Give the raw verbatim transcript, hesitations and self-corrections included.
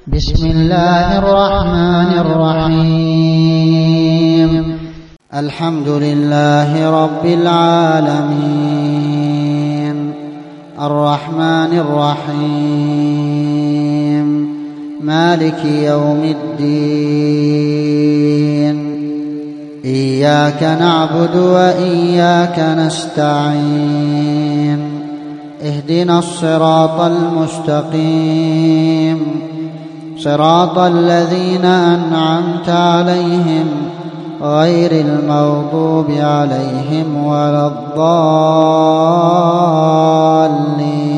بسم الله الرحمن الرحيم. الحمد لله رب العالمين، الرحمن الرحيم، مالك يوم الدين. إياك نعبد وإياك نستعين، اهدنا الصراط المستقيم، صراط الذين أنعمت عليهم غير المغضوب عليهم ولا الضالين.